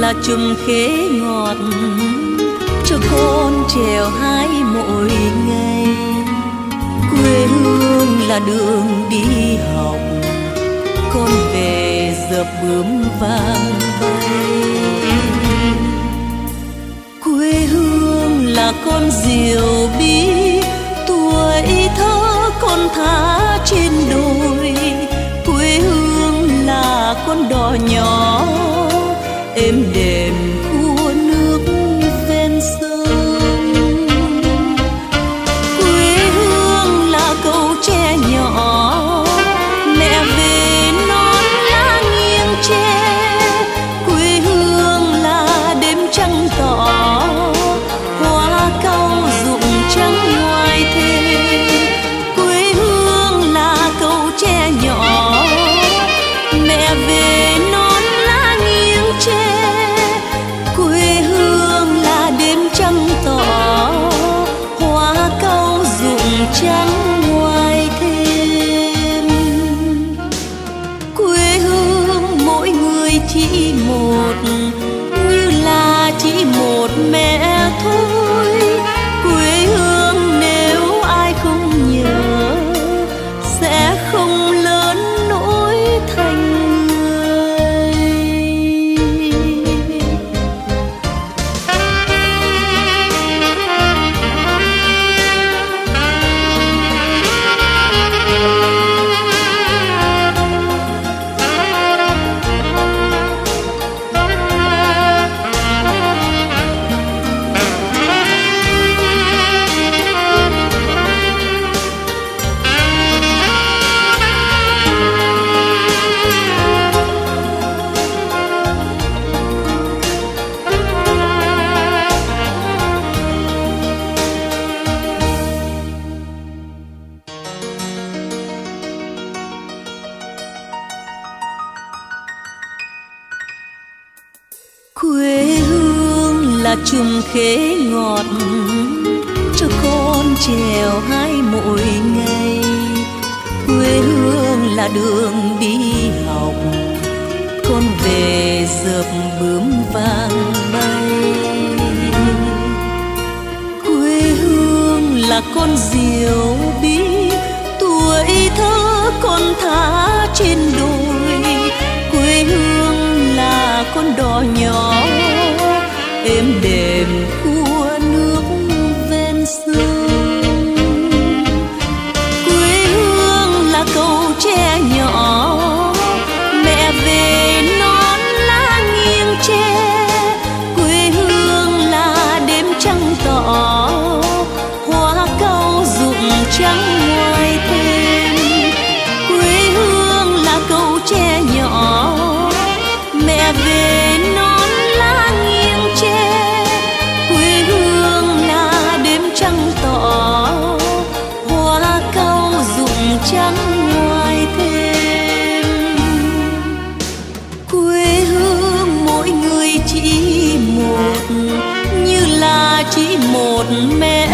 là chùm khế ngọt cho con trèo hái mỗi ngày. Quê hương là đường đi học, con về dợp bướm vang bay. Quê hương là con diều bí, tuổi thơ con thả trên đồi. Quê hương là con đò nhỏ êm đềm khua nước ven sông. Quê hương là cầu tre nhỏ, mẹ về non lá nghiêng tre. Quê hương là đêm trăng tỏ, hoa cau rụng trắng ngoài thềm. Quê hương là cầu tre nhỏ, mẹ về non lá nghiêng tre. Quê hương là đêm trăng tỏ, hoa cau rụng trắng ngoài thềm. Quê hương mỗi người chỉ một, như là chỉ một mẹ thôi. Quê hương nếu ai không nhớ sẽ không lớn nổi thành người. Quê hương là chùm khế ngọt cho con trèo hái mỗi ngày. Quê hương là đường đi học, con về dợp bướm vang bay. Quê hương là con diều bí, tuổi thơ con thả trên đồi. Quê hương là con đò nhỏ êm đềm khua nước ven sông. Quê hương là cầu tre nhỏ, mẹ về non lá nghiêng tre. Quê hương là đêm trăng tỏ, hoa cau rụng trắng ngoài thềm. Quê hương là cầu tre nhỏ, mẹ về non lá nghiêng tre. Quê hương là đêm trăng tỏ, hoa cau rụng trắng ngoài thềm. Quê hương mỗi người chỉ một, như là chỉ một mẹ